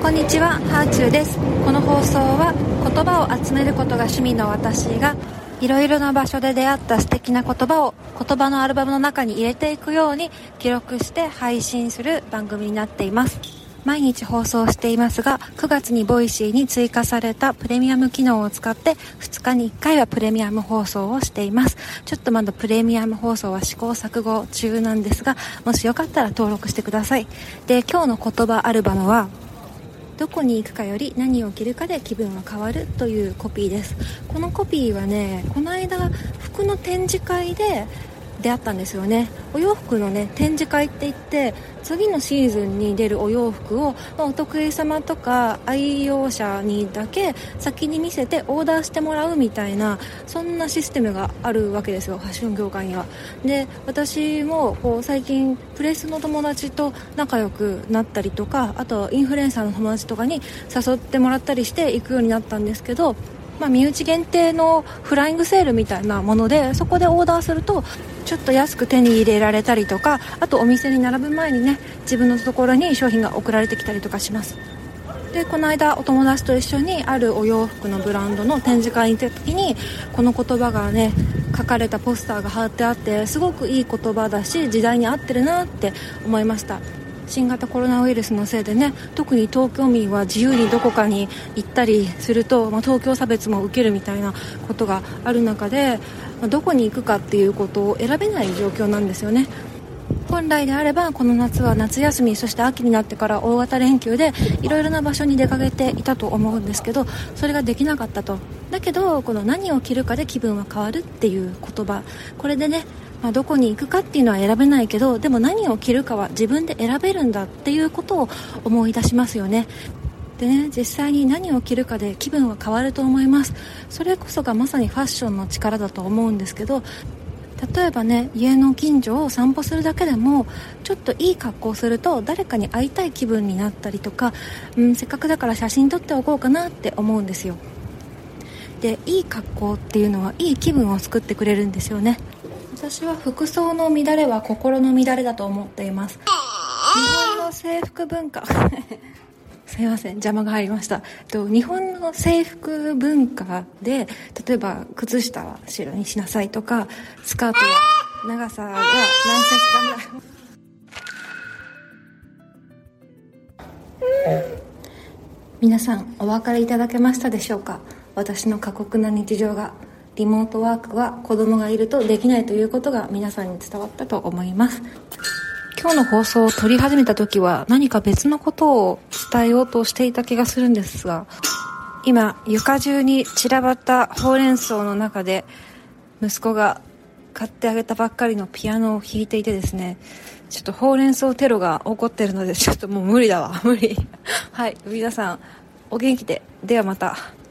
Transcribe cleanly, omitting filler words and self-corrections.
こんにちは、ハーチューです。この放送は言葉を集めることが趣味の私がいろいろな場所で出会った素敵な言葉を言葉のアルバムの中に入れていくように記録して配信する番組になっています。毎日放送していますが、9月にボイシーに追加されたプレミアム機能を使って2日に1回はプレミアム放送をしています。ちょっとまだプレミアム放送は試行錯誤中なんですが、もしよかったら登録してください。で、今日の言葉アルバムはどこに行くかより何を着るかで気分は変わるというコピーです。このコピーはね、この間服の展示会で出会ったんですよね。お洋服のね、展示会って言って次のシーズンに出るお洋服を、お得意様とか愛用者にだけ先に見せてオーダーしてもらうみたいな、そんなシステムがあるわけですよ、ファッション業界には。で、私も最近プレスの友達と仲良くなったりとか、あとインフルエンサーの友達とかに誘ってもらったりして行くようになったんですけど、身内限定のフライングセールみたいなもので、そこでオーダーするとちょっと安く手に入れられたりとか、あとお店に並ぶ前にね、自分のところに商品が送られてきたりとかします。で、この間お友達と一緒にあるお洋服のブランドの展示会に行った時に、この言葉がね書かれたポスターが貼ってあって、すごくいい言葉だし時代に合ってるなって思いました。新型コロナウイルスのせいでね、特に東京民は自由にどこかに行ったりすると、東京差別も受けるみたいなことがある中で、どこに行くかっていうことを選べない状況なんですよね。本来であればこの夏は夏休み、そして秋になってから大型連休でいろいろな場所に出かけていたと思うんですけど、それができなかったと。だけどこの何を着るかで気分は変わるっていう言葉、これでね、どこに行くかっていうのは選べないけど、でも何を着るかは自分で選べるんだっていうことを思い出しますよね。でね、実際に何を着るかで気分は変わると思います。それこそがまさにファッションの力だと思うんですけど、例えばね、家の近所を散歩するだけでもちょっといい格好をすると誰かに会いたい気分になったりとか、せっかくだから写真撮っておこうかなって思うんですよ。で、いい格好っていうのはいい気分を作ってくれるんですよね。私は服装の乱れは心の乱れだと思っています。日本の制服文化すいません、邪魔が入りました。日本の制服文化で、例えば靴下は白にしなさいとか、スカートは長さが何センチなんだ皆さんお分かりいただけましたでしょうか。私の過酷な日常が、リモートワークは子供がいるとできないということが皆さんに伝わったと思います。今日の放送を撮り始めた時は何か別のことを伝えようとしていた気がするんですが、今床中に散らばったほうれん草の中で息子が買ってあげたばっかりのピアノを弾いていてですね、ちょっとほうれん草テロが起こってるので、ちょっともう無理だわ、無理はい、皆さんお元気で。ではまた。